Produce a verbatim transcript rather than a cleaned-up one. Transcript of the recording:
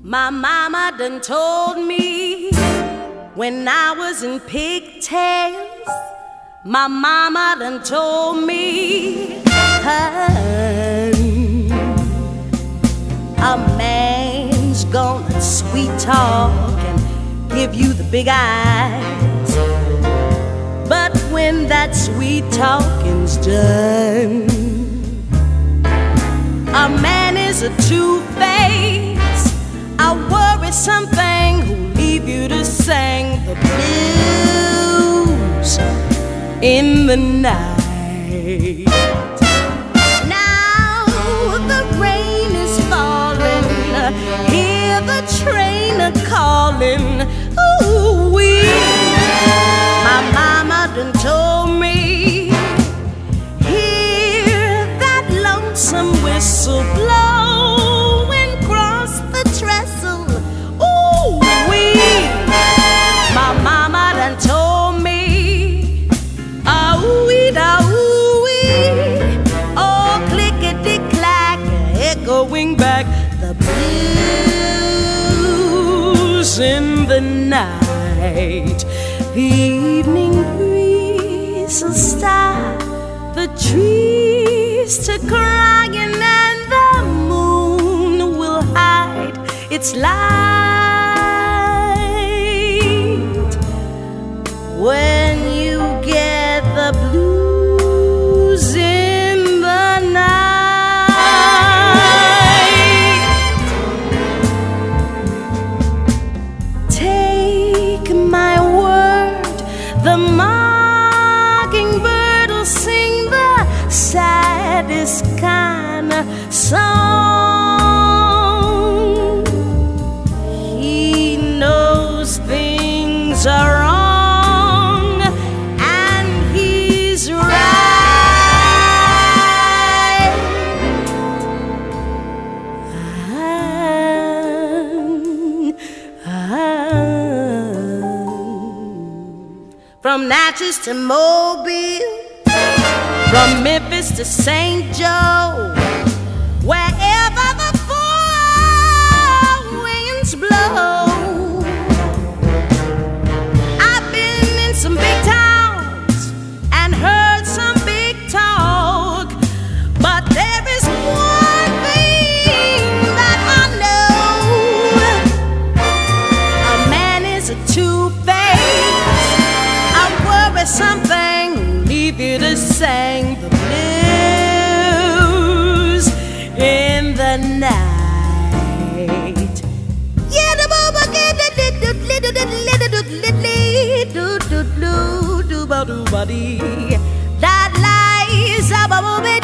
My mama done told me when I was in pigtails. My mama done told me, honey, a man's gonna sweet talk and give you the big eyes, but when that sweet talking's done, a man is a two-face, a worrisome thing who'll leave you to sing the blues in the night. Now the rain is falling, hear the train a-calling. Ooh-wee, my mama done told me, hear that lonesome whistle blow and cross the trestle. Ooh-wee, my mama done told me, ah-wee, ah-wee, oh, clickety-clack, echoing back the blues in the night. The evening breeze will start the trees to crying, and the moon will hide its light. When you get the blues in the night, take my word, the mockingbird will sing the saddest kind of song. He knows things are wrong, and he's right. Ah, ah. From Natchez to Mobile, from Memphis to Saint Joe, wherever the four winds blow, I've been in some big towns and heard some big talk, but there is one thing that I know: a man is a two-face, I worry something, leave you to sing the blues in the night. Yeah, the booba get the little little little little little little that lies up a